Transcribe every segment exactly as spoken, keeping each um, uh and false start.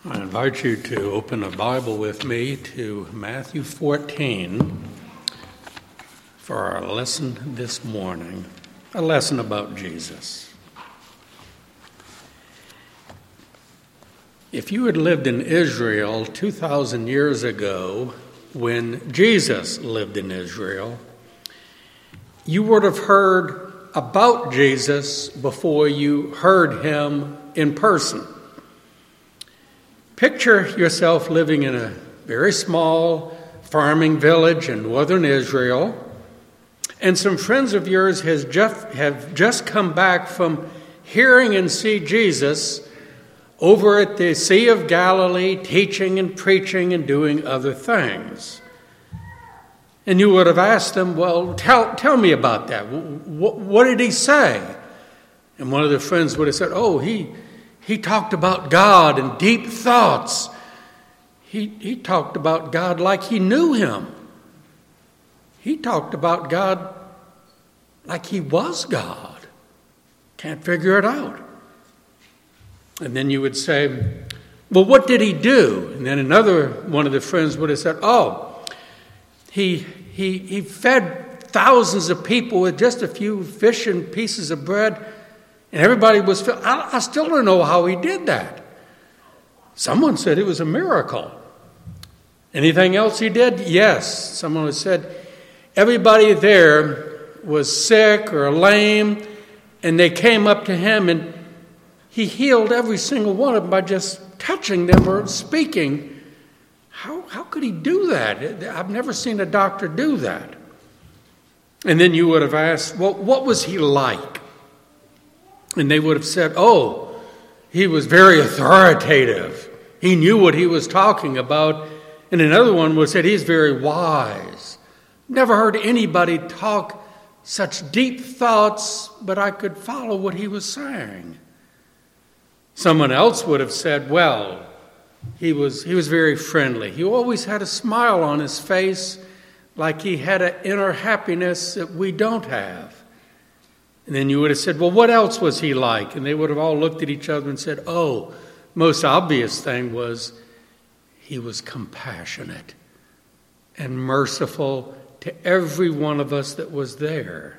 I invite you to open a Bible with me to Matthew fourteen for our lesson this morning, a lesson about Jesus. If you had lived in Israel two thousand years ago, when Jesus lived in Israel, you would have heard about Jesus before you heard him in person. Picture yourself living in a very small farming village in northern Israel, and some friends of yours has just, have just come back from hearing and see Jesus over at the Sea of Galilee, teaching and preaching and doing other things. And you would have asked them, well, tell, tell me about that. What, what did he say? And one of the friends would have said, oh, he... He talked about God and deep thoughts. He, he talked about God like he knew him. He talked about God like he was God. Can't figure it out. And then you would say, well, what did he do? And then another one of the friends would have said, oh, he, he, he fed thousands of people with just a few fish and pieces of bread. And everybody was, I, I still don't know how he did that. Someone said it was a miracle. Anything else he did? Yes. Someone said everybody there was sick or lame, and they came up to him, and he healed every single one of them by just touching them or speaking. How, how could he do that? I've never seen a doctor do that. And then you would have asked, well, what was he like? And they would have said, oh, he was very authoritative. He knew what he was talking about. And another one would have said, he's very wise. Never heard anybody talk such deep thoughts, but I could follow what he was saying. Someone else would have said, well, he was, he was very friendly. He always had a smile on his face, like he had an inner happiness that we don't have. And then you would have said, well, what else was he like? And they would have all looked at each other and said, oh, most obvious thing was he was compassionate and merciful to every one of us that was there.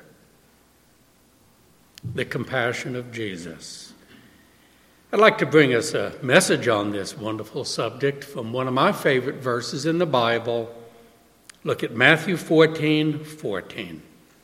The compassion of Jesus. I'd like to bring us a message on this wonderful subject from one of my favorite verses in the Bible. Look at Matthew fourteen fourteen.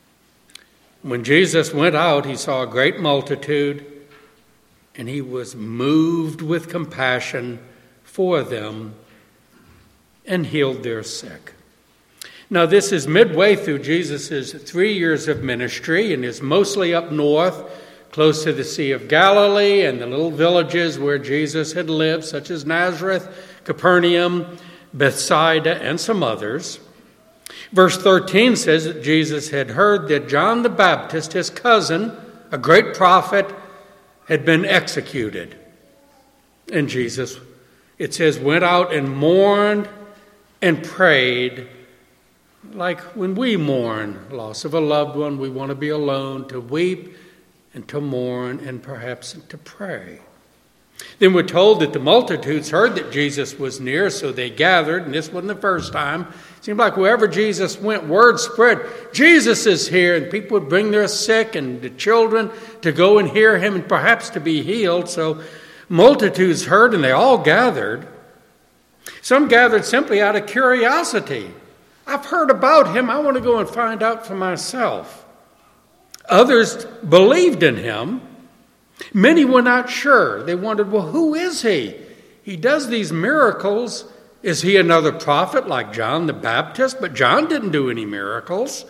When Jesus went out, he saw a great multitude, and he was moved with compassion for them and healed their sick. Now, this is midway through Jesus' three years of ministry, and is mostly up north, close to the Sea of Galilee and the little villages where Jesus had lived, such as Nazareth, Capernaum, Bethsaida, and some others. Verse thirteen says that Jesus had heard that John the Baptist, his cousin, a great prophet, had been executed. And Jesus, it says, went out and mourned and prayed, like when we mourn loss of a loved one, we want to be alone, to weep and to mourn and perhaps to pray. Then we're told that the multitudes heard that Jesus was near, so they gathered, and this wasn't the first time. It seemed like wherever Jesus went, word spread, Jesus is here, and people would bring their sick and the children to go and hear him and perhaps to be healed. So multitudes heard, and they all gathered. Some gathered simply out of curiosity. I've heard about him. I want to go and find out for myself. Others believed in him. Many were not sure. They wondered, well, who is he? He does these miracles. Is he another prophet like John the Baptist? But John didn't do any miracles.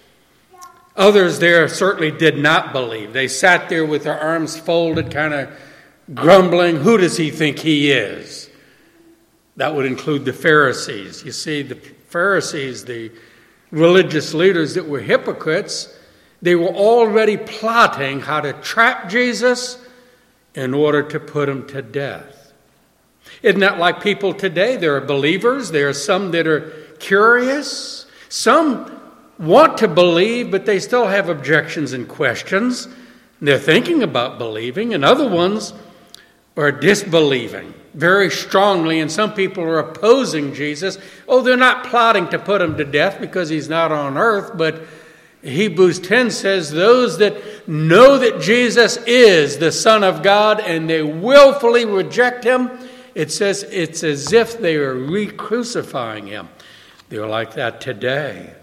Others there certainly did not believe. They sat there with their arms folded, kind of grumbling, who does he think he is? That would include the Pharisees. You see, the Pharisees, the religious leaders that were hypocrites, they were already plotting how to trap Jesus in order to put him to death. Isn't that like people today? There are believers. There are some that are curious. Some want to believe, but they still have objections and questions. They're thinking about believing. And other ones are disbelieving. very strongly, and some people are opposing Jesus. Oh, they're not plotting to put him to death because he's not on earth, but Hebrews ten says those that know that Jesus is the Son of God and they willfully reject him, it says it's as if they are re-crucifying him. They're like that today.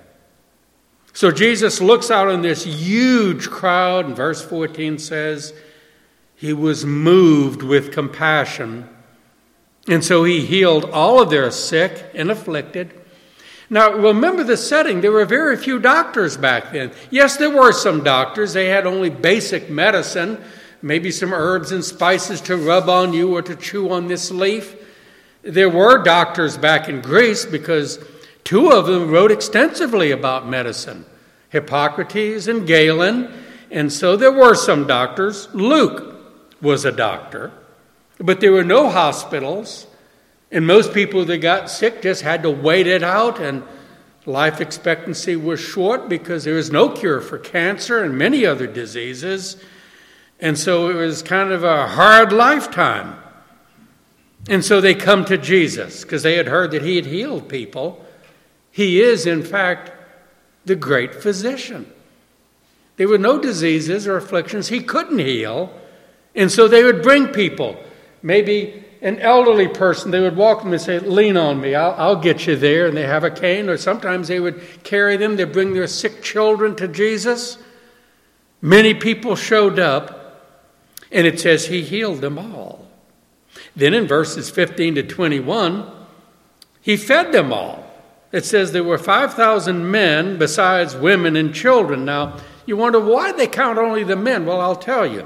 So Jesus looks out on this huge crowd, and verse fourteen says, he was moved with compassion, and so he healed all of their sick and afflicted. Now, remember the setting. There were very few doctors back then. Yes, there were some doctors. They had only basic medicine, maybe some herbs and spices to rub on you or to chew on this leaf. There were doctors back in Greece because two of them wrote extensively about medicine, Hippocrates and Galen, and so there were some doctors. Luke was a doctor, but there were no hospitals. And most people that got sick just had to wait it out, and life expectancy was short because there was no cure for cancer and many other diseases. And so it was kind of a hard lifetime. And so they come to Jesus because they had heard that he had healed people. He is, in fact, the great physician. There were no diseases or afflictions he couldn't heal. And so they would bring people, maybe an elderly person, they would walk them and say, lean on me, I'll, I'll get you there. And they have a cane, or sometimes they would carry them. They bring their sick children to Jesus. Many people showed up, and it says he healed them all. Then in verses fifteen to twenty-one, he fed them all. It says there were five thousand men besides women and children. Now, you wonder why they count only the men. Well, I'll tell you.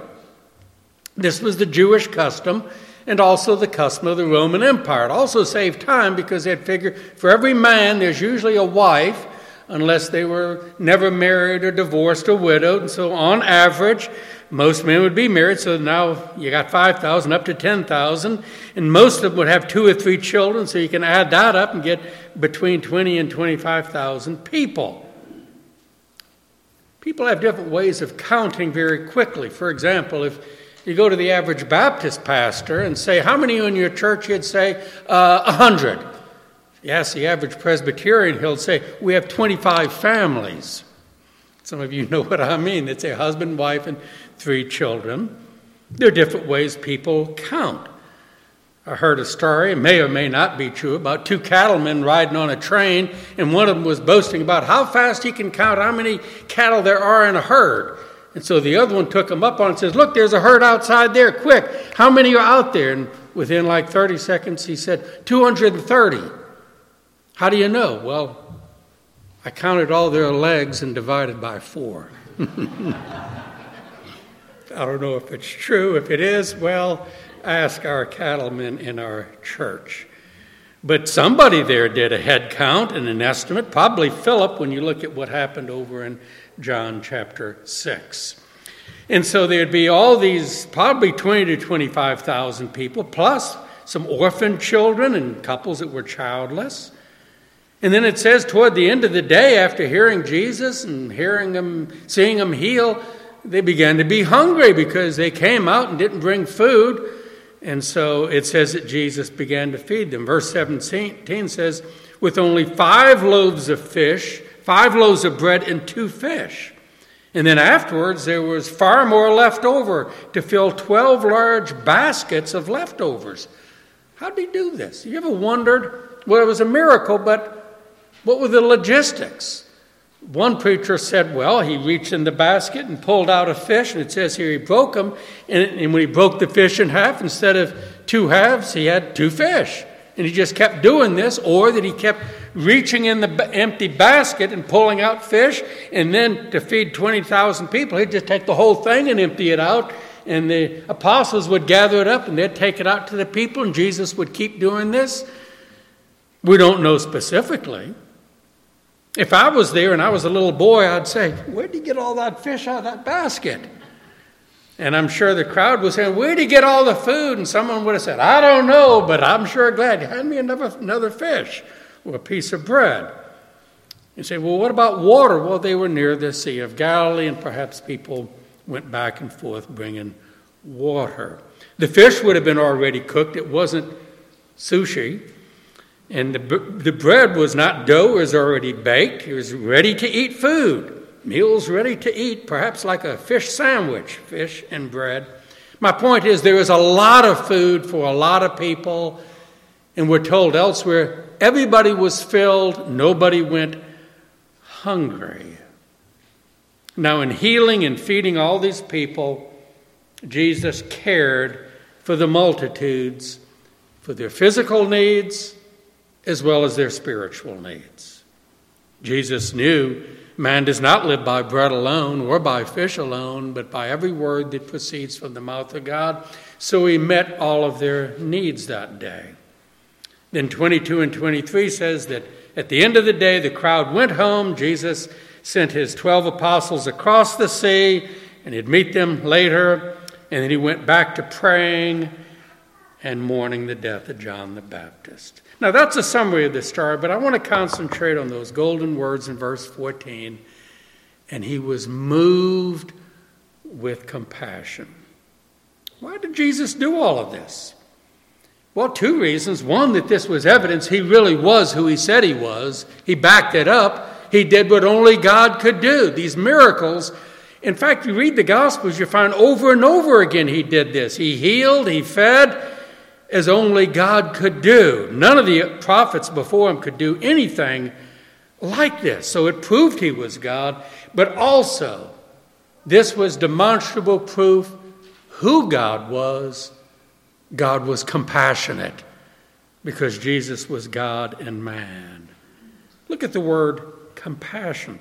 This was the Jewish custom, and also the custom of the Roman Empire. It also saved time because they'd figure for every man there's usually a wife, unless they were never married or divorced or widowed. And so on average, most men would be married. So now you got five thousand up to ten thousand. And most of them would have two or three children. So you can add that up and get between twenty and twenty-five thousand people. People have different ways of counting very quickly. For example, if you go to the average Baptist pastor and say, how many in your church? He'd say, uh, a hundred. Yes, the average Presbyterian, he'll say, we have twenty-five families. Some of you know what I mean. They'd say husband, wife, and three children. There are different ways people count. I heard a story, it may or may not be true, about two cattlemen riding on a train, and one of them was boasting about how fast he can count how many cattle there are in a herd. And so the other one took him up on it and says, look, there's a herd outside there, quick. How many are out there? And within like thirty seconds, he said, two hundred thirty. How do you know? Well, I counted all their legs and divided by four. I don't know if it's true. If it is, well, ask our cattlemen in our church. But somebody there did a head count and an estimate, probably Philip, when you look at what happened over in John chapter six. And so there'd be all these, probably twenty to twenty-five thousand people, plus some orphan children and couples that were childless. And then it says toward the end of the day, after hearing Jesus and hearing him, seeing him heal, they began to be hungry because they came out and didn't bring food. And so it says that Jesus began to feed them. Verse seventeen says, with only five loaves of fish, five loaves of bread and two fish. And then afterwards, there was far more left over to fill twelve large baskets of leftovers. How did he do this? You ever wondered? Well, it was a miracle, but what were the logistics? One preacher said, well, he reached in the basket and pulled out a fish, and it says here he broke them, and, and when he broke the fish in half, instead of two halves, he had two fish. And he just kept doing this, or that he kept reaching in the empty basket and pulling out fish, and then to feed twenty thousand people, he'd just take the whole thing and empty it out, and the apostles would gather it up, and they'd take it out to the people, and Jesus would keep doing this. We don't know specifically. If I was there and I was a little boy, I'd say, where'd you get all that fish out of that basket? And I'm sure the crowd was saying, where'd you get all the food? And someone would have said, I don't know, but I'm sure glad. Hand me another, another fish or a piece of bread. You say, well, what about water? Well, they were near the Sea of Galilee, and perhaps people went back and forth bringing water. The fish would have been already cooked. It wasn't sushi. And the, the bread was not dough. It was already baked. It was ready to eat food. Meals ready to eat, perhaps like a fish sandwich, fish and bread. My point is there was a lot of food for a lot of people. And we're told elsewhere, everybody was filled. Nobody went hungry. Now, in healing and feeding all these people, Jesus cared for the multitudes, for their physical needs as well as their spiritual needs. Jesus knew man does not live by bread alone or by fish alone, but by every word that proceeds from the mouth of God. So he met all of their needs that day. Then twenty-two and twenty-three says that at the end of the day, the crowd went home. Jesus sent his twelve apostles across the sea, and he'd meet them later. And then he went back to praying and mourning the death of John the Baptist. Now, that's a summary of the story, but I want to concentrate on those golden words in verse fourteen. And he was moved with compassion. Why did Jesus do all of this? Well, two reasons. One, that this was evidence he really was who he said he was. He backed it up. He did what only God could do. These miracles. In fact, you read the Gospels, you find over and over again he did this. He healed, he fed, as only God could do. None of the prophets before him could do anything like this. So it proved he was God. But also, this was demonstrable proof who God was. God was compassionate because Jesus was God and man. Look at the word compassion.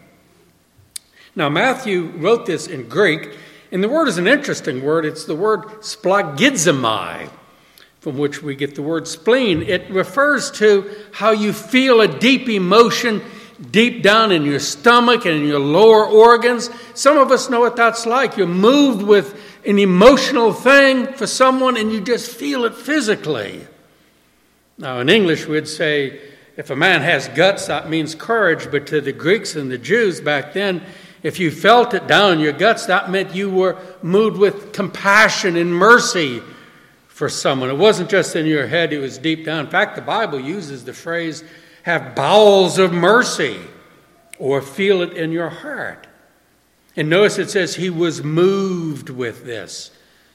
Now, Matthew wrote this in Greek, and the word is an interesting word. It's the word splagizomai, from which we get the word spleen. It refers to how you feel a deep emotion deep down in your stomach and in your lower organs. Some of us know what that's like. You're moved with an emotional thing for someone, and you just feel it physically. Now, in English, we'd say, if a man has guts, that means courage. But to the Greeks and the Jews back then, if you felt it down in your guts, that meant you were moved with compassion and mercy for someone. It wasn't just in your head, it was deep down. In fact, the Bible uses the phrase, have bowels of mercy, or feel it in your heart. And notice it says he was moved with this.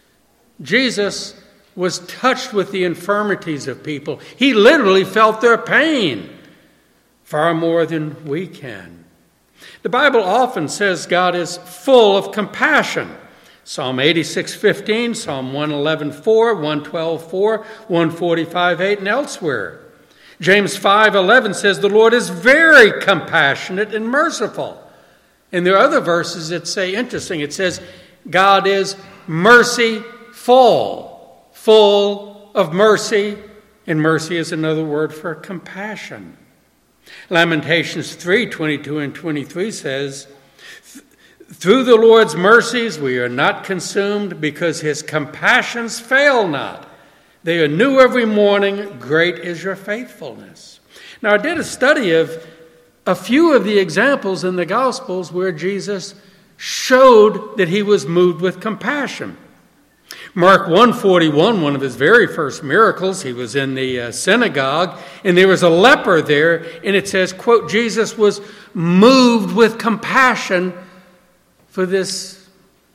Jesus was touched with the infirmities of people. He literally felt their pain far more than we can. The Bible often says God is full of compassion. Psalm eighty-six fifteen, Psalm one eleven four, one twelve four, one forty-five eight, and elsewhere. James five eleven says the Lord is very compassionate and merciful. And there are other verses that say, interesting, it says God is merciful, full of mercy, and mercy is another word for compassion. Lamentations three twenty-two and twenty-three says, through the Lord's mercies we are not consumed, because his compassions fail not. They are new every morning. Great is your faithfulness. Now, I did a study of a few of the examples in the Gospels where Jesus showed that he was moved with compassion. Mark one forty-one, one of his very first miracles, he was in the uh, synagogue, and there was a leper there, and it says, quote, Jesus was moved with compassion for this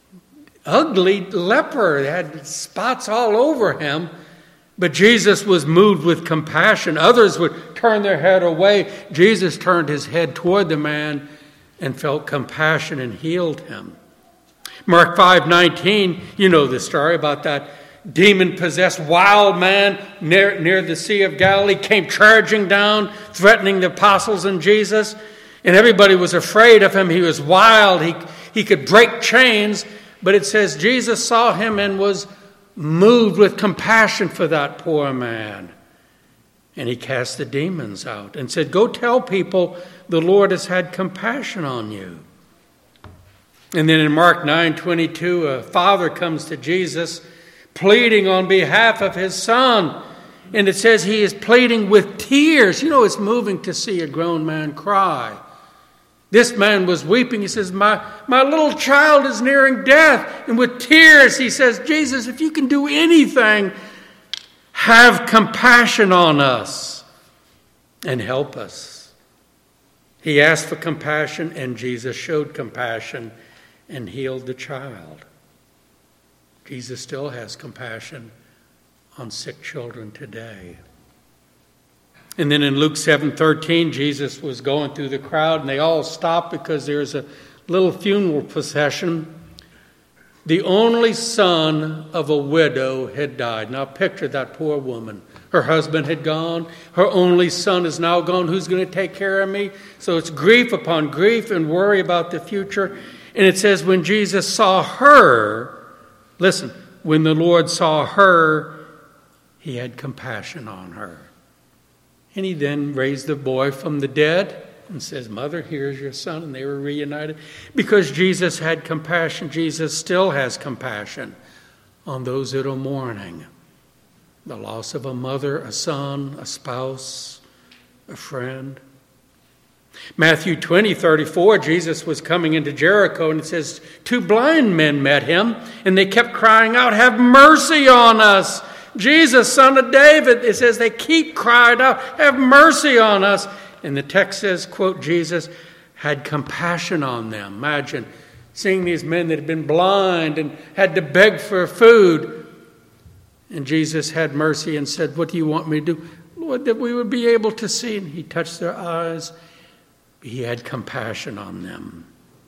ugly leper. It had spots all over him. But Jesus was moved with compassion. Others would turn their head away. Jesus turned his head toward the man and felt compassion and healed him. Mark five nineteen, you know the story about that demon-possessed wild man near, near the Sea of Galilee, came charging down, threatening the apostles and Jesus. And everybody was afraid of him. He was wild. He, he could break chains. But it says Jesus saw him and was moved with compassion for that poor man. And he cast the demons out and said, go tell people the Lord has had compassion on you. And then in Mark nine twenty-two, a father comes to Jesus pleading on behalf of his son. And it says he is pleading with tears. You know, it's moving to see a grown man cry. This man was weeping. He says, my, my little child is nearing death. And with tears, he says, Jesus, if you can do anything, have compassion on us and help us. He asked for compassion, and Jesus showed compassion and healed the child. Jesus still has compassion on sick children today. And then in Luke seven thirteen, Jesus was going through the crowd, and they all stopped because there's a little funeral procession. The only son of a widow had died. Now picture that poor woman. Her husband had gone. Her only son is now gone. Who's going to take care of me? So it's grief upon grief and worry about the future. And it says when Jesus saw her, listen, when the Lord saw her, he had compassion on her. And he then raised the boy from the dead and says, Mother, here's your son. And they were reunited. Because Jesus had compassion, Jesus still has compassion on those that are mourning. The loss of a mother, a son, a spouse, a friend. Matthew twenty thirty-four, Jesus was coming into Jericho, and it says, two blind men met him, and they kept crying out, have mercy on us. Jesus, son of David. It says they keep crying out, have mercy on us. And the text says, quote, Jesus had compassion on them. Imagine seeing these men that had been blind and had to beg for food. And Jesus had mercy and said, what do you want me to do? Lord, that we would be able to see. And he touched their eyes. He had compassion on them.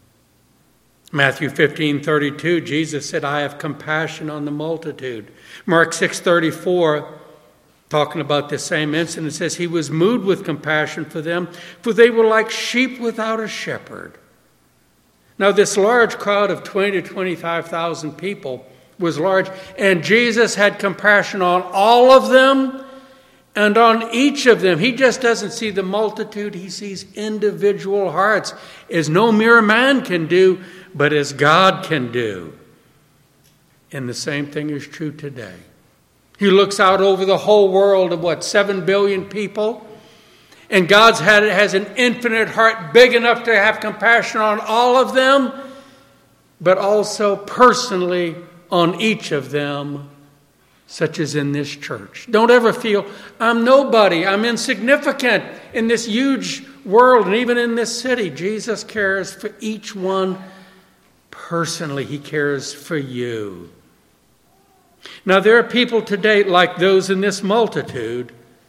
Matthew fifteen thirty-two, Jesus said, I have compassion on the multitude. Mark six thirty-four, talking about the same incident, says he was moved with compassion for them, for they were like sheep without a shepherd. Now this large crowd of twenty to twenty-five thousand people was large, and Jesus had compassion on all of them and on each of them. He just doesn't see the multitude, he sees individual hearts, as no mere man can do, but as God can do. And the same thing is true today. He looks out over the whole world of what, seven billion people? And God's had, has an infinite heart big enough to have compassion on all of them, but also personally on each of them, such as in this church. Don't ever feel, I'm nobody, I'm insignificant in this huge world and even in this city. Jesus cares for each one personally. He cares for you. Now, there are people today like those in this multitude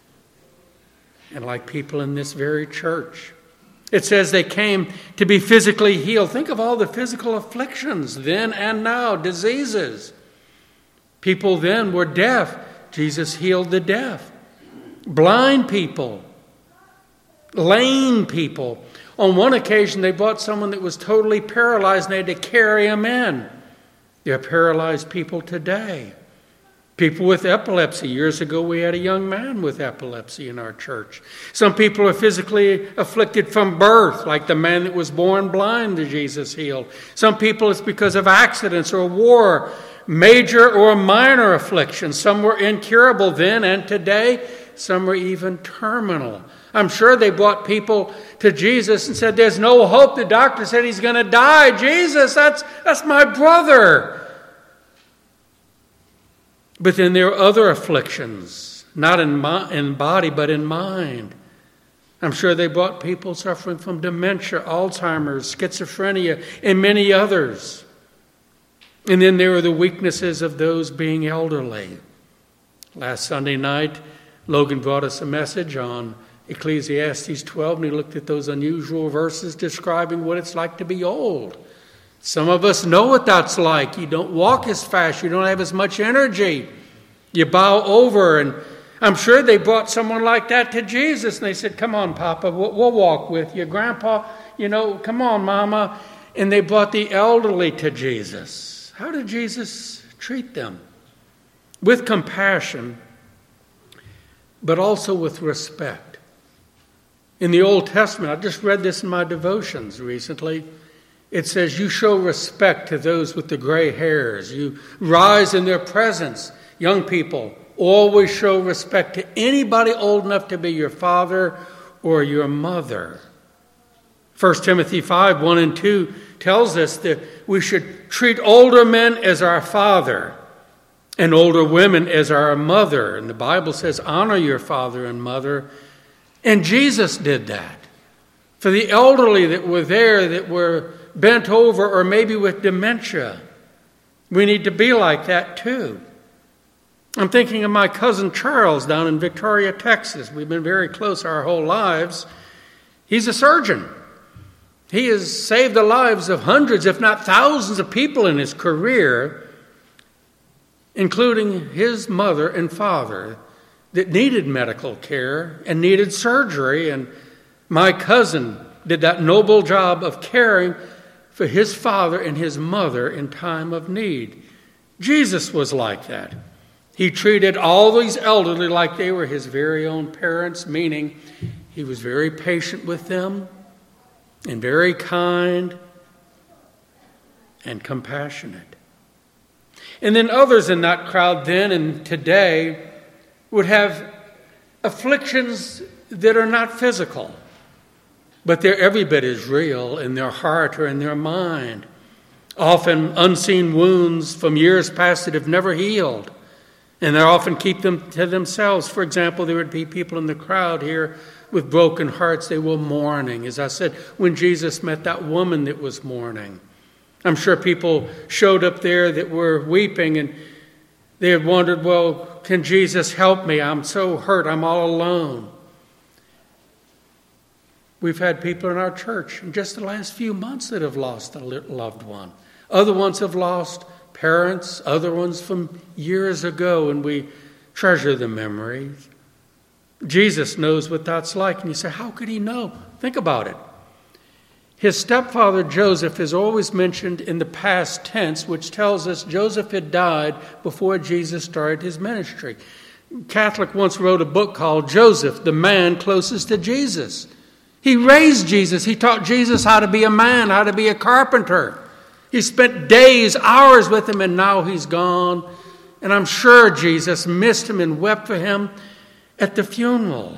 and like people in this very church. It says they came to be physically healed. Think of all the physical afflictions then and now, diseases. People then were deaf. Jesus healed the deaf. Blind people. Lame people. On one occasion, they brought someone that was totally paralyzed and they had to carry him in. There are paralyzed people today. People with epilepsy. Years ago, we had a young man with epilepsy in our church. Some people are physically afflicted from birth, like the man that was born blind that Jesus healed. Some people, it's because of accidents or war, major or minor afflictions. Some were incurable then and today. Some were even terminal. I'm sure they brought people to Jesus and said, there's no hope. The doctor said he's going to die. Jesus, that's, that's my brother. But then there are other afflictions, not in, mi- in body, but in mind. I'm sure they brought people suffering from dementia, Alzheimer's, schizophrenia, and many others. And then there are the weaknesses of those being elderly. Last Sunday night, Logan brought us a message on Ecclesiastes twelve, and he looked at those unusual verses describing what it's like to be old. Some of us know what that's like. You don't walk as fast. You don't have as much energy. You bow over. And I'm sure they brought someone like that to Jesus. And they said, come on, Papa, we'll, we'll walk with you. Grandpa, you know, come on, Mama. And they brought the elderly to Jesus. How did Jesus treat them? With compassion, but also with respect. In the Old Testament, I just read this in my devotions recently. It says, you show respect to those with the gray hairs. You rise in their presence. Young people, always show respect to anybody old enough to be your father or your mother. First Timothy five, one and two tells us that we should treat older men as our father and older women as our mother. And the Bible says, honor your father and mother. And Jesus did that. For the elderly that were there, that were bent over or maybe with dementia, we need to be like that too. I'm thinking of my cousin Charles down in Victoria, Texas. We've been very close our whole lives. He's a surgeon. He has saved the lives of hundreds, if not thousands of people in his career, including his mother and father that needed medical care and needed surgery. And my cousin did that noble job of caring for his father and his mother in time of need. Jesus was like that. He treated all these elderly like they were his very own parents, meaning he was very patient with them and very kind and compassionate. And then others in that crowd then and today would have afflictions that are not physical, but they're every bit as real in their heart or in their mind. Often unseen wounds from years past that have never healed. And they often keep them to themselves. For example, there would be people in the crowd here with broken hearts. They were mourning. As I said, when Jesus met that woman that was mourning, I'm sure people showed up there that were weeping and they had wondered, well, can Jesus help me? I'm so hurt. I'm all alone. We've had people in our church in just the last few months that have lost a loved one. Other ones have lost parents, other ones from years ago, and we treasure the memories. Jesus knows what that's like. And you say, how could he know? Think about it. His stepfather Joseph is always mentioned in the past tense, which tells us Joseph had died before Jesus started his ministry. Catholic once wrote a book called Joseph, the Man Closest to Jesus. He raised Jesus. He taught Jesus how to be a man, how to be a carpenter. He spent days, hours with him, and now he's gone. And I'm sure Jesus missed him and wept for him at the funeral.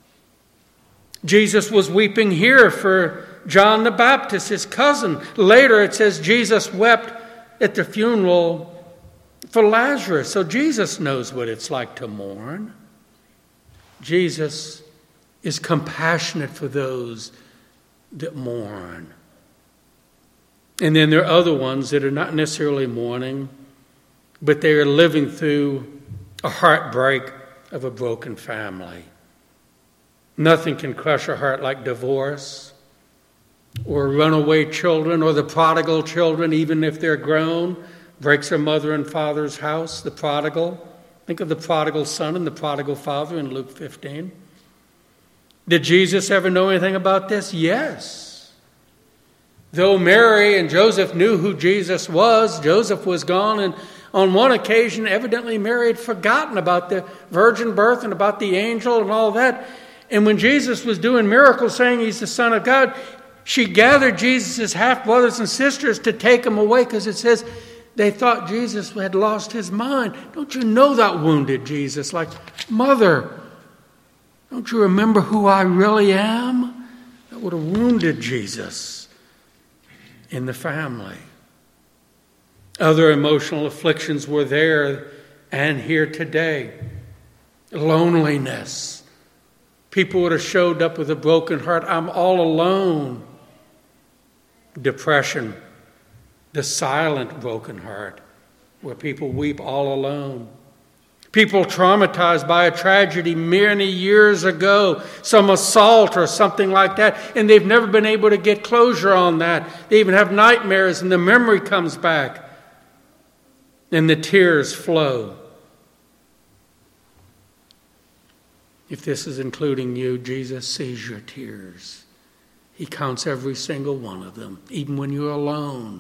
Jesus was weeping here for John the Baptist, his cousin. Later it says Jesus wept at the funeral for Lazarus. So Jesus knows what it's like to mourn. Jesus is compassionate for those that mourn. And then there are other ones that are not necessarily mourning, but they are living through a heartbreak of a broken family. Nothing can crush a heart like divorce or runaway children or the prodigal children, even if they're grown, breaks their mother and father's house, the prodigal. Think of the prodigal son and the prodigal father in Luke fifteen. Did Jesus ever know anything about this? Yes. Though Mary and Joseph knew who Jesus was, Joseph was gone, and on one occasion, evidently Mary had forgotten about the virgin birth and about the angel and all that. And when Jesus was doing miracles, saying he's the Son of God, she gathered Jesus' half-brothers and sisters to take him away because it says they thought Jesus had lost his mind. Don't you know that wounded Jesus? Like, Mother, don't you remember who I really am? That would have wounded Jesus in the family. Other emotional afflictions were there and here today. Loneliness. People would have showed up with a broken heart. I'm all alone. Depression. The silent broken heart, where people weep all alone. People traumatized by a tragedy many years ago, some assault or something like that, and they've never been able to get closure on that. They even have nightmares, and the memory comes back, and the tears flow. If this is including you, Jesus sees your tears. He counts every single one of them, even when you're alone.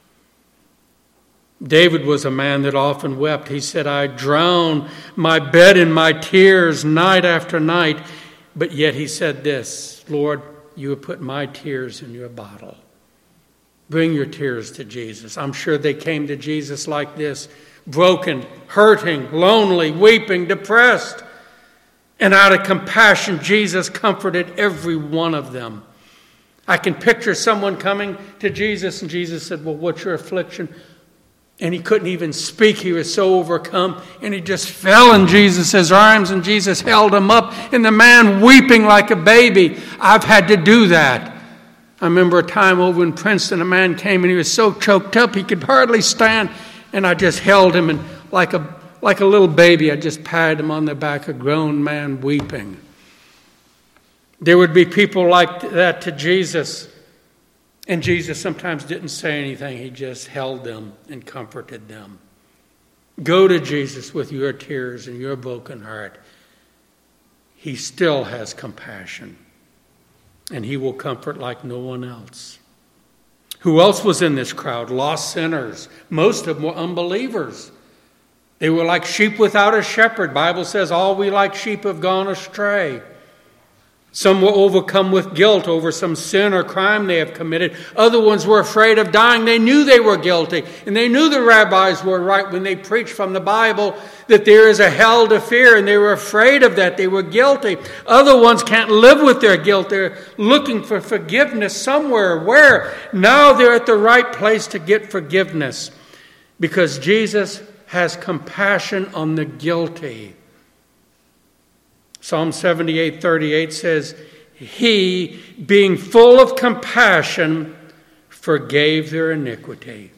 David was a man that often wept. He said, I drown my bed in my tears night after night. But yet he said this, Lord, you have put my tears in your bottle. Bring your tears to Jesus. I'm sure they came to Jesus like this, broken, hurting, lonely, weeping, depressed. And out of compassion, Jesus comforted every one of them. I can picture someone coming to Jesus, and Jesus said, well, what's your affliction? And he couldn't even speak. He was so overcome. And he just fell in Jesus' arms, and Jesus held him up. And the man weeping like a baby. I've had to do that. I remember a time over in Princeton, a man came and he was so choked up he could hardly stand. And I just held him, and like a, like a little baby, I just patted him on the back, a grown man weeping. There would be people like that to Jesus. And Jesus sometimes didn't say anything. He just held them and comforted them. Go to Jesus with your tears and your broken heart. He still has compassion. And he will comfort like no one else. Who else was in this crowd? Lost sinners. Most of them were unbelievers. They were like sheep without a shepherd. The Bible says all we like sheep have gone astray. Some were overcome with guilt over some sin or crime they have committed. Other ones were afraid of dying. They knew they were guilty. And they knew the rabbis were right when they preached from the Bible that there is a hell to fear. And they were afraid of that. They were guilty. Other ones can't live with their guilt. They're looking for forgiveness somewhere. Where? Now they're at the right place to get forgiveness. Because Jesus has compassion on the guilty. Psalm seventy-eight thirty-eight says, He, being full of compassion, forgave their iniquity.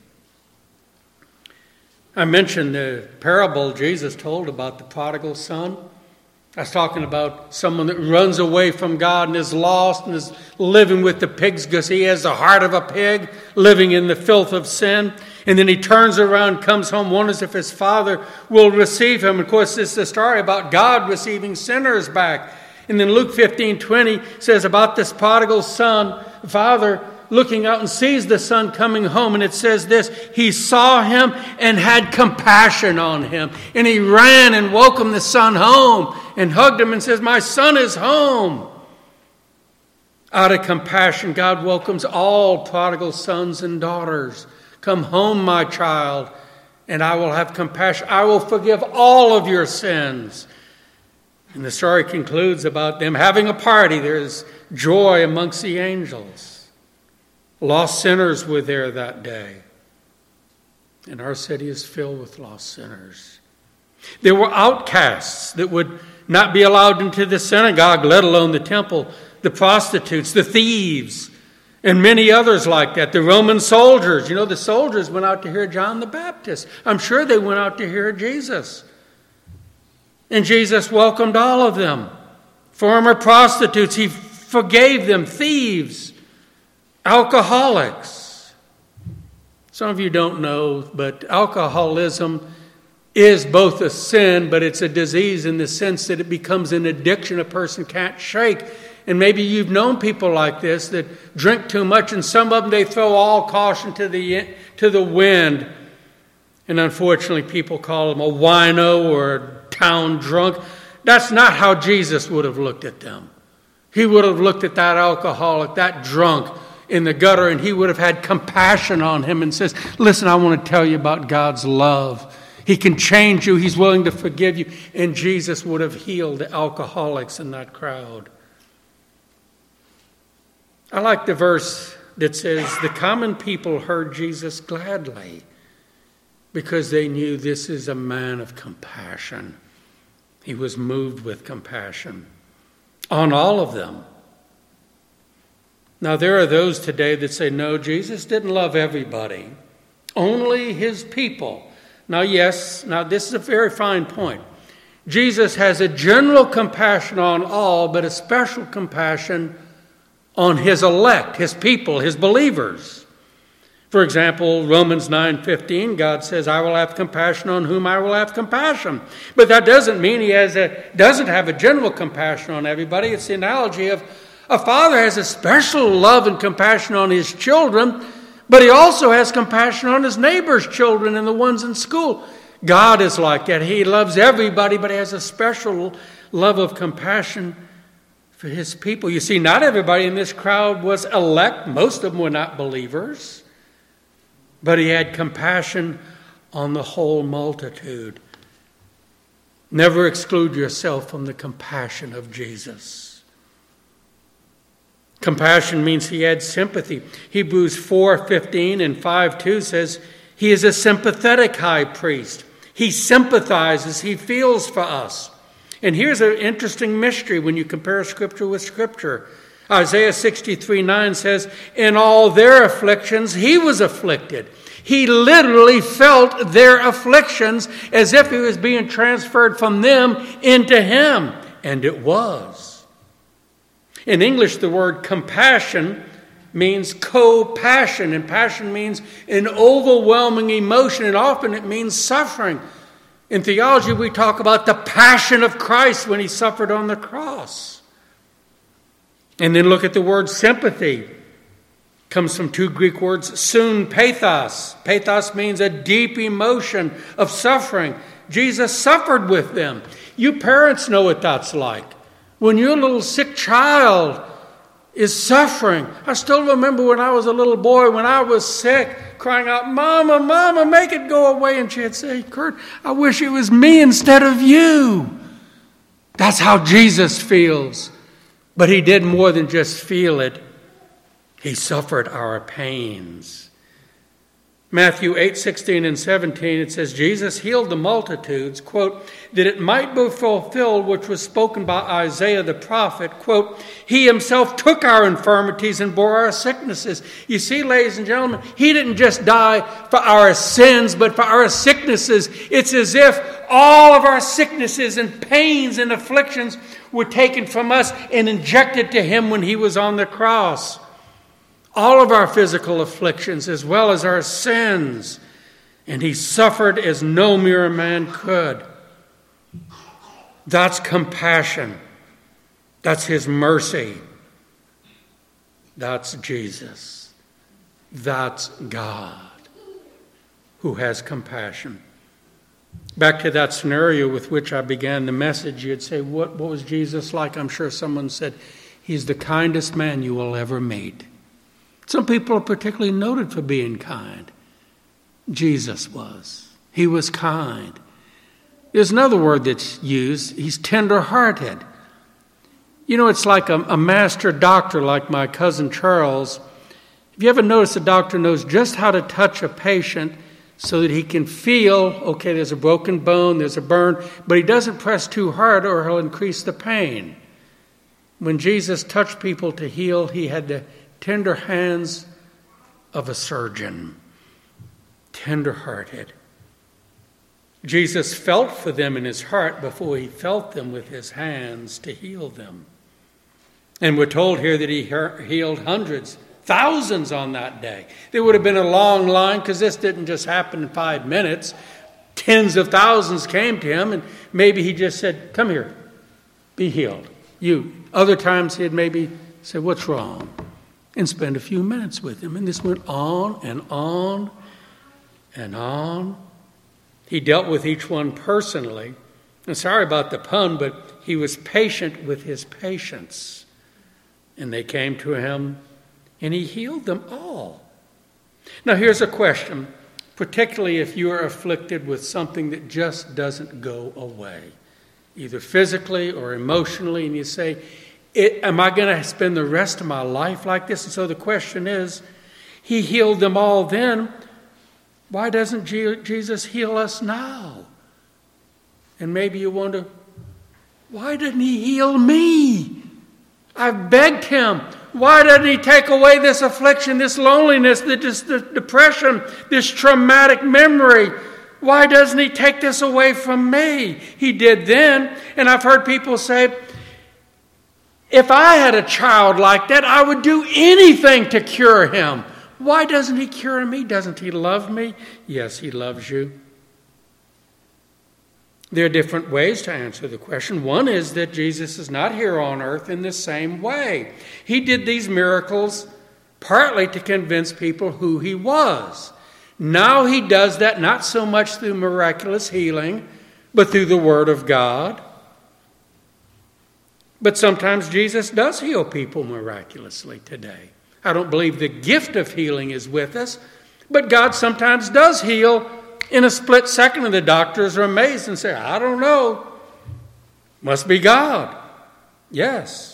I mentioned the parable Jesus told about the prodigal son. I was talking about someone that runs away from God and is lost and is living with the pigs because he has the heart of a pig, living in the filth of sin. And then he turns around, comes home, wonders if his father will receive him. Of course, it's the story about God receiving sinners back. And then Luke fifteen twenty says about this prodigal son, father looking out and sees the son coming home. And it says this, he saw him and had compassion on him. And he ran and welcomed the son home and hugged him and says, my son is home. Out of compassion, God welcomes all prodigal sons and daughters. Come home, my child, and I will have compassion. I will forgive all of your sins. And the story concludes about them having a party. There's joy amongst the angels. Lost sinners were there that day. And our city is filled with lost sinners. There were outcasts that would not be allowed into the synagogue, let alone the temple. The prostitutes, the thieves, and many others like that. The Roman soldiers. You know, the soldiers went out to hear John the Baptist. I'm sure they went out to hear Jesus. And Jesus welcomed all of them. Former prostitutes, he forgave them. Thieves, alcoholics. Some of you don't know, but alcoholism is both a sin, but it's a disease in the sense that it becomes an addiction a person can't shake. And maybe you've known people like this that drink too much, and some of them, they throw all caution to the to the wind. And unfortunately, people call them a wino or a town drunk. That's not how Jesus would have looked at them. He would have looked at that alcoholic, that drunk in the gutter, and he would have had compassion on him and says, listen, I want to tell you about God's love. He can change you. He's willing to forgive you. And Jesus would have healed the alcoholics in that crowd. I like the verse that says, the common people heard Jesus gladly because they knew this is a man of compassion. He was moved with compassion on all of them. Now, there are those today that say, no, Jesus didn't love everybody, only his people. Now, yes, now this is a very fine point. Jesus has a general compassion on all, but a special compassion on his elect, his people, his believers. For example, Romans nine fifteen, God says, I will have compassion on whom I will have compassion. But that doesn't mean he has a doesn't have a general compassion on everybody. It's the analogy of a father has a special love and compassion on his children, but he also has compassion on his neighbor's children and the ones in school. God is like that. He loves everybody, but he has a special love of compassion for his people. You see, not everybody in this crowd was elect. Most of them were not believers. But he had compassion on the whole multitude. Never exclude yourself from the compassion of Jesus. Compassion means he had sympathy. Hebrews four fifteen and five two says he is a sympathetic high priest. He sympathizes, he feels for us. And here's an interesting mystery when you compare Scripture with Scripture. Isaiah sixty-three nine says, in all their afflictions, he was afflicted. He literally felt their afflictions as if he was being transferred from them into him. And it was. In English, the word compassion means co-passion. And passion means an overwhelming emotion. And often it means suffering. In theology, we talk about the passion of Christ when he suffered on the cross. And then look at the word sympathy. It comes from two Greek words, sun, pathos. Pathos means a deep emotion of suffering. Jesus suffered with them. You parents know what that's like. When your little sick child is suffering. I still remember when I was a little boy, when I was sick, crying out, Mama, Mama, make it go away. And she'd say, Kurt, I wish it was me instead of you. That's how Jesus feels. But he did more than just feel it. He suffered our pains. Matthew eight sixteen and seventeen, it says, Jesus healed the multitudes, quote, that it might be fulfilled which was spoken by Isaiah the prophet, quote, he himself took our infirmities and bore our sicknesses. You see, ladies and gentlemen, he didn't just die for our sins, but for our sicknesses. It's as if all of our sicknesses and pains and afflictions were taken from us and injected to him when he was on the cross. All of our physical afflictions as well as our sins. And he suffered as no mere man could. That's compassion. That's his mercy. That's Jesus. That's God who has compassion. Back to that scenario with which I began the message, you'd say, what, what was Jesus like? I'm sure someone said, he's the kindest man you will ever meet. Some people are particularly noted for being kind. Jesus was. He was kind. There's another word that's used. He's tender-hearted. You know, it's like a, a master doctor like my cousin Charles. Have you ever noticed a doctor knows just how to touch a patient so that he can feel, okay, there's a broken bone, there's a burn, but he doesn't press too hard or he'll increase the pain. When Jesus touched people to heal, he had the tender hands of a surgeon, tender-hearted. Jesus felt for them in his heart before he felt them with his hands to heal them. And we're told here that he healed hundreds, thousands on that day. There would have been a long line because this didn't just happen in five minutes. Tens of thousands came to him and maybe he just said, come here, be healed. You. Other times he'd maybe say, what's wrong? And spend a few minutes with him. And this went on and on and on. He dealt with each one personally. And sorry about the pun, but he was patient with his patients. And they came to him, and he healed them all. Now here's a question, particularly if you are afflicted with something that just doesn't go away, either physically or emotionally, and you say, It, am I going to spend the rest of my life like this? And so the question is, he healed them all then. Why doesn't Jesus heal us now? And maybe you wonder, why didn't he heal me? I've begged him. Why doesn't he take away this affliction, this loneliness, this depression, this traumatic memory? Why doesn't he take this away from me? He did then. And I've heard people say, if I had a child like that, I would do anything to cure him. Why doesn't he cure me? Doesn't he love me? Yes, he loves you. There are different ways to answer the question. One is that Jesus is not here on earth in the same way. He did these miracles partly to convince people who he was. Now he does that not so much through miraculous healing, but through the Word of God. But sometimes Jesus does heal people miraculously today. I don't believe the gift of healing is with us, but God sometimes does heal in a split second, and the doctors are amazed and say, I don't know. Must be God. Yes.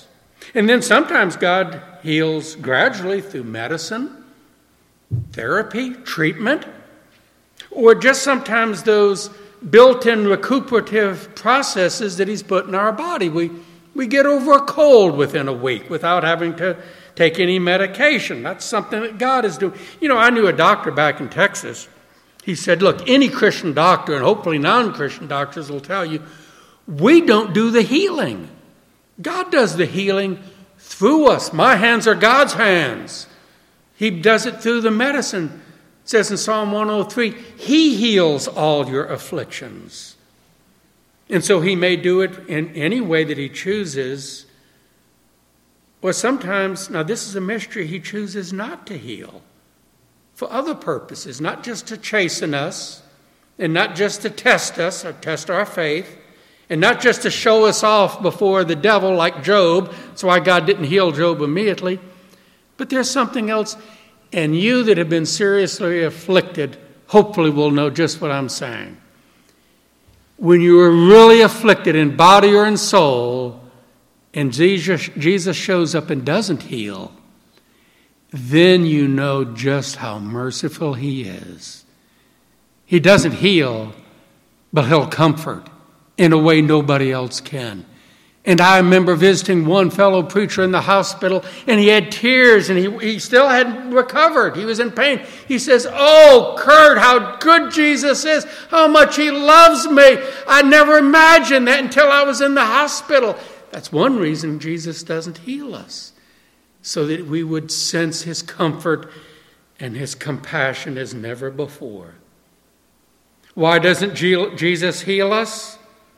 And then sometimes God heals gradually through medicine, therapy, treatment, or just sometimes those built-in recuperative processes that he's put in our body. We, we get over a cold within a week without having to take any medication. That's something that God is doing. You know, I knew a doctor back in Texas. He said, look, any Christian doctor, and hopefully non-Christian doctors will tell you, we don't do the healing. God does the healing through us. My hands are God's hands. He does it through the medicine. It says in Psalm one oh three, he heals all your afflictions. And so he may do it in any way that he chooses. Or sometimes, now this is a mystery, he chooses not to heal for other purposes, not just to chasten us, and not just to test us or test our faith, and not just to show us off before the devil like Job. That's why God didn't heal Job immediately. But there's something else. And you that have been seriously afflicted, hopefully will know just what I'm saying. When you are really afflicted in body or in soul, and Jesus, Jesus shows up and doesn't heal, then you know just how merciful he is. He doesn't heal, but he'll comfort in a way nobody else can. And I remember visiting one fellow preacher in the hospital, and he had tears, and he, he still hadn't recovered. He was in pain. He says, oh, Kurt, how good Jesus is, how much he loves me. I never imagined that until I was in the hospital. That's one reason Jesus doesn't heal us, so that we would sense his comfort and his compassion as never before. Why doesn't Jesus heal us?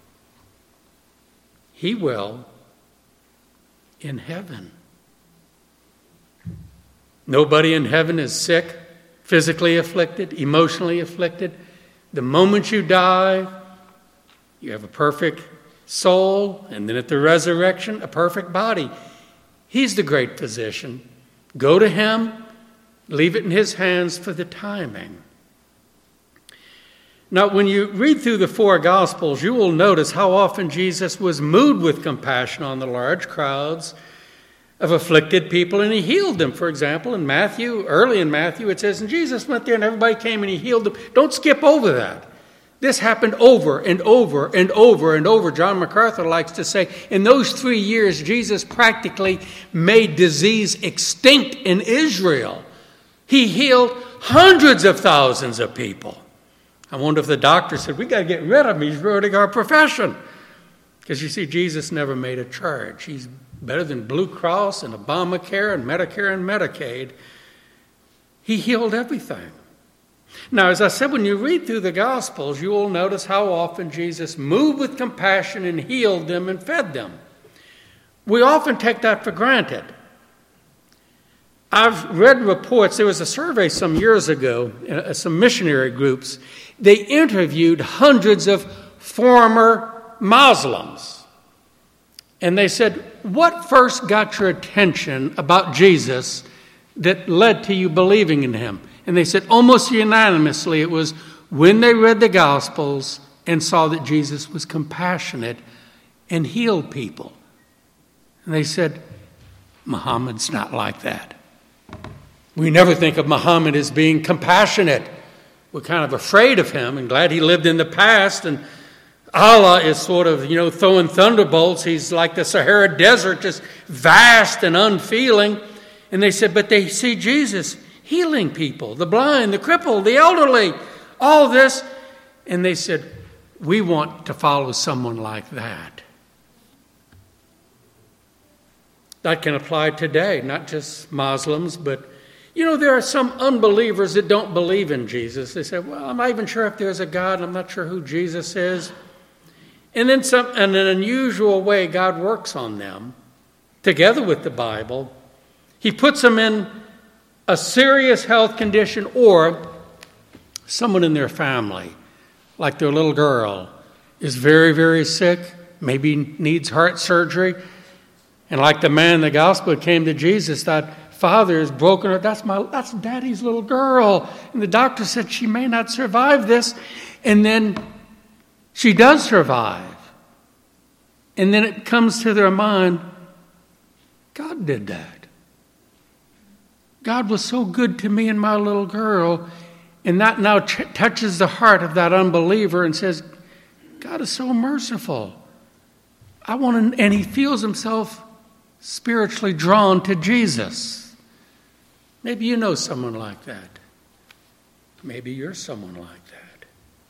He will in heaven. Nobody in heaven is sick, physically afflicted, emotionally afflicted. The moment you die, you have a perfect soul, and then at the resurrection, a perfect body. He's the great physician. Go to him, leave it in his hands for the timing. Now, when you read through the four Gospels, you will notice how often Jesus was moved with compassion on the large crowds of afflicted people, and he healed them. For example, in Matthew, early in Matthew, it says, and Jesus went there and everybody came and he healed them. Don't skip over that. This happened over and over and over and over. John MacArthur likes to say, in those three years, Jesus practically made disease extinct in Israel. He healed hundreds of thousands of people. I wonder if the doctor said, we got to get rid of him. He's ruining our profession. Because you see, Jesus never made a charge. He's better than Blue Cross and Obamacare and Medicare and Medicaid. He healed everything. Now, as I said, when you read through the Gospels, you will notice how often Jesus moved with compassion and healed them and fed them. We often take that for granted. I've read reports, there was a survey some years ago, uh, some missionary groups. They interviewed hundreds of former Muslims. And they said, what first got your attention about Jesus that led to you believing in him? And they said almost unanimously it was when they read the Gospels and saw that Jesus was compassionate and healed people. And they said, Muhammad's not like that. We never think of Muhammad as being compassionate. We're kind of afraid of him and glad he lived in the past. And Allah is sort of, you know, throwing thunderbolts. He's like the Sahara Desert, just vast and unfeeling. And they said, but they see Jesus healing people, the blind, the crippled, the elderly, all this. And they said, we want to follow someone like that. That can apply today, not just Muslims, but, you know, there are some unbelievers that don't believe in Jesus. They say, well, I'm not even sure if there's a God. I'm not sure who Jesus is. And then some, in an unusual way, God works on them, together with the Bible. He puts them in a serious health condition, or someone in their family, like their little girl, is very, very sick, maybe needs heart surgery. And like the man in the gospel who came to Jesus, that father is broken. That's my, that's daddy's little girl. And the doctor said she may not survive this. And then she does survive. And then it comes to their mind, God did that. God was so good to me and my little girl, and that now ch- touches the heart of that unbeliever and says, God is so merciful. I want to, and he feels himself spiritually drawn to Jesus. Maybe you know someone like that. Maybe you're someone like that.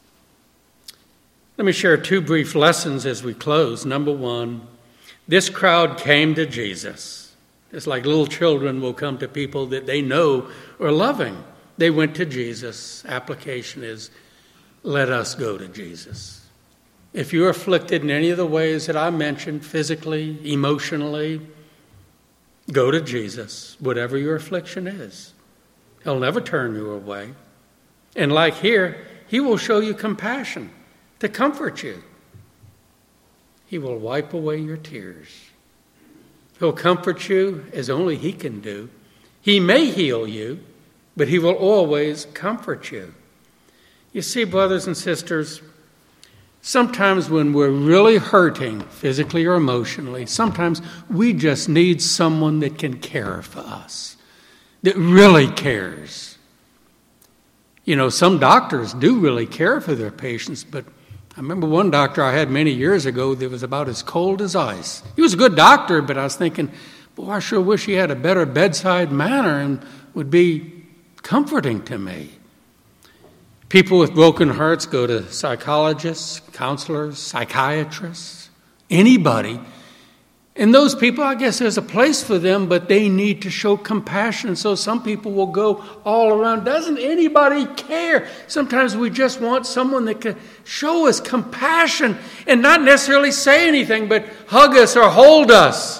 Let me share two brief lessons as we close. Number one, this crowd came to Jesus. It's like little children will come to people that they know are loving. They went to Jesus. Application is, let us go to Jesus. If you're afflicted in any of the ways that I mentioned, physically, emotionally, go to Jesus, whatever your affliction is. He'll never turn you away. And like here, he will show you compassion to comfort you. He will wipe away your tears. He'll comfort you as only he can do. He may heal you, but he will always comfort you. You see, brothers and sisters, sometimes when we're really hurting, physically or emotionally, sometimes we just need someone that can care for us, that really cares. You know, some doctors do really care for their patients, but I remember one doctor I had many years ago that was about as cold as ice. He was a good doctor, but I was thinking, boy, I sure wish he had a better bedside manner and would be comforting to me. People with broken hearts go to psychologists, counselors, psychiatrists, anybody. And those people, I guess there's a place for them, but they need to show compassion. So some people will go all around. Doesn't anybody care? Sometimes we just want someone that can show us compassion and not necessarily say anything, but hug us or hold us.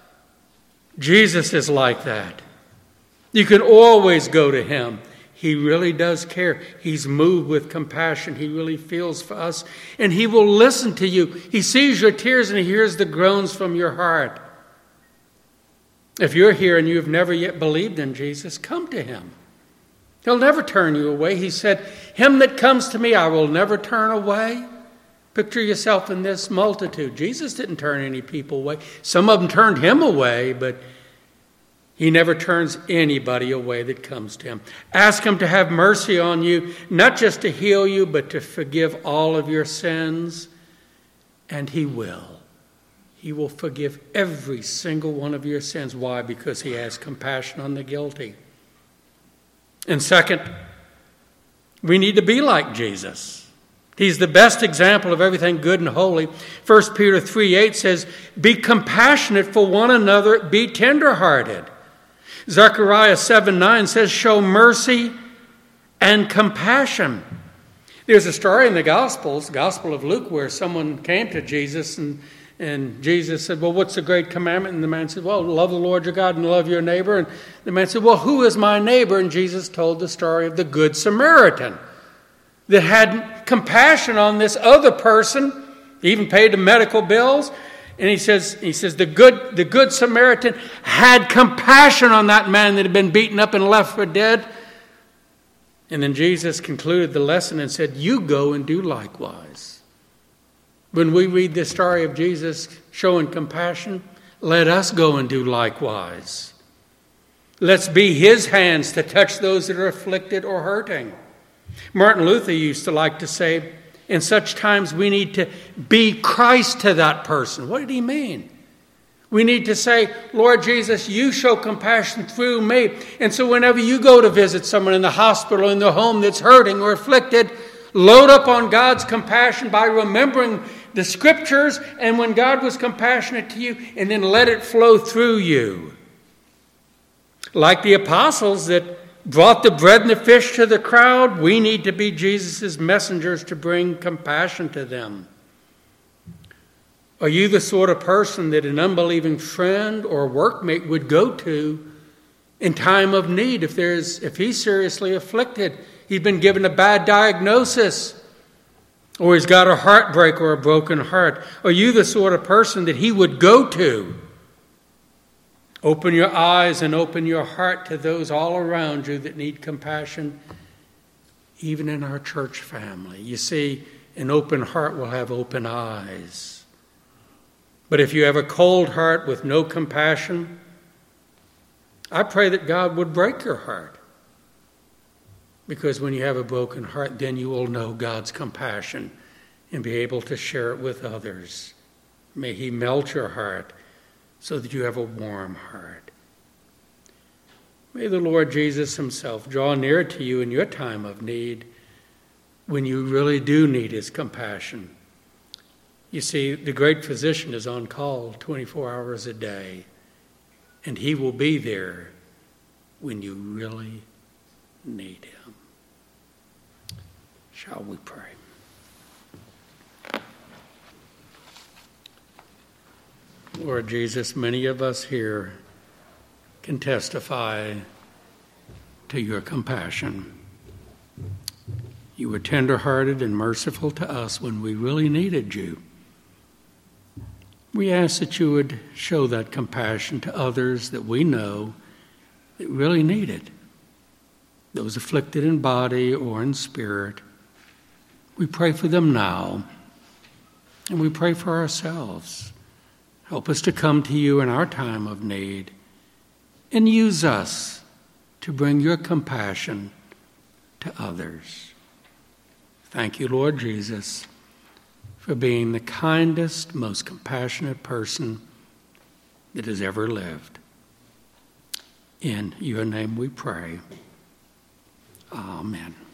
Jesus is like that. You can always go to him. He really does care. He's moved with compassion. He really feels for us. And he will listen to you. He sees your tears and he hears the groans from your heart. If you're here and you've never yet believed in Jesus, come to him. He'll never turn you away. He said, him that comes to me, I will never turn away. Picture yourself in this multitude. Jesus didn't turn any people away. Some of them turned him away, but he never turns anybody away that comes to him. Ask him to have mercy on you, not just to heal you, but to forgive all of your sins. And he will. He will forgive every single one of your sins. Why? Because he has compassion on the guilty. And second, we need to be like Jesus. He's the best example of everything good and holy. First Peter three eight says, be compassionate for one another, be tenderhearted. Zechariah seven nine says, show mercy and compassion. There's a story in the Gospels, Gospel of Luke, where someone came to Jesus and, and Jesus said, well, what's the great commandment? And the man said, well, love the Lord your God and love your neighbor. And the man said, well, who is my neighbor? And Jesus told the story of the Good Samaritan that had compassion on this other person. He even paid the medical bills. And he says, he says the good, the good Samaritan had compassion on that man that had been beaten up and left for dead. And then Jesus concluded the lesson and said, you go and do likewise. When we read the story of Jesus showing compassion, let us go and do likewise. Let's be his hands to touch those that are afflicted or hurting. Martin Luther used to like to say, in such times, we need to be Christ to that person. What did he mean? We need to say, Lord Jesus, you show compassion through me. And so whenever you go to visit someone in the hospital, in the home that's hurting or afflicted, load up on God's compassion by remembering the scriptures and when God was compassionate to you, and then let it flow through you. Like the apostles that brought the bread and the fish to the crowd, we need to be Jesus' messengers to bring compassion to them. Are you the sort of person that an unbelieving friend or workmate would go to in time of need if there's if he's seriously afflicted? He's been given a bad diagnosis, or he's got a heartbreak or a broken heart. Are you the sort of person that he would go to? Open your eyes and open your heart to those all around you that need compassion, even in our church family. You see, an open heart will have open eyes. But if you have a cold heart with no compassion, I pray that God would break your heart. Because when you have a broken heart, then you will know God's compassion and be able to share it with others. May he melt your heart so that you have a warm heart. May the Lord Jesus himself draw near to you in your time of need when you really do need his compassion. You see, the great physician is on call twenty-four hours a day, and he will be there when you really need him. Shall we pray? Lord Jesus, many of us here can testify to your compassion. You were tender-hearted and merciful to us when we really needed you. We ask that you would show that compassion to others that we know that really need it, those afflicted in body or in spirit. We pray for them now, and we pray for ourselves. Help us to come to you in our time of need, and use us to bring your compassion to others. Thank you, Lord Jesus, for being the kindest, most compassionate person that has ever lived. In your name we pray. Amen.